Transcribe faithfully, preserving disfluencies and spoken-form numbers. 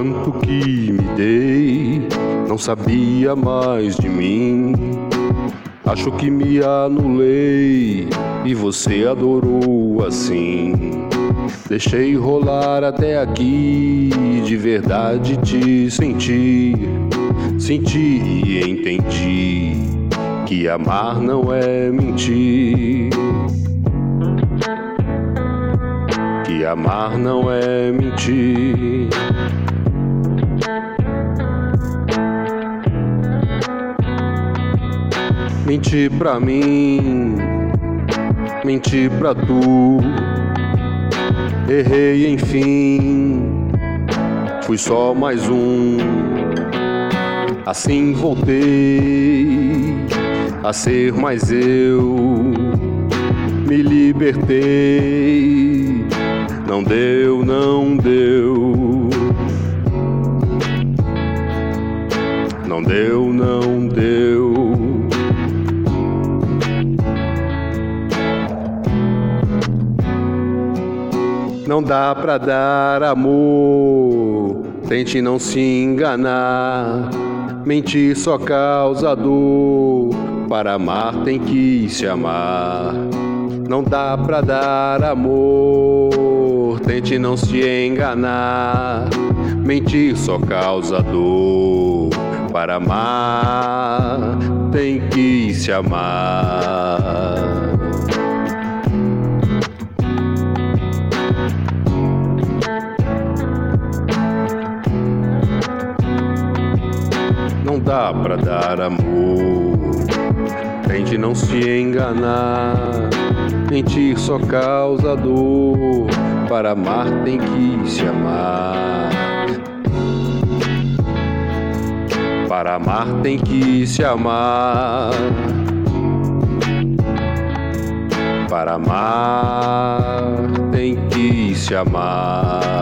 tanto que me dei, não sabia mais de mim. Acho que me anulei e você adorou assim. Deixei rolar até aqui, de verdade te senti. Senti e entendi que amar não é mentir. Que amar não é mentir. Menti pra mim, menti pra tu. Errei enfim, fui só mais um. Assim voltei a ser mais eu. Me libertei, não deu, não deu. Não deu, não deu. Não dá pra dar amor, tente não se enganar. Mentir só causa dor, para amar tem que se amar. Não dá pra dar amor, tente não se enganar. Mentir só causa dor, para amar tem que se amar. Não dá pra dar amor, tente não se enganar. Mentir só causa dor, para amar tem que se amar. Para amar tem que se amar. Para amar tem que se amar.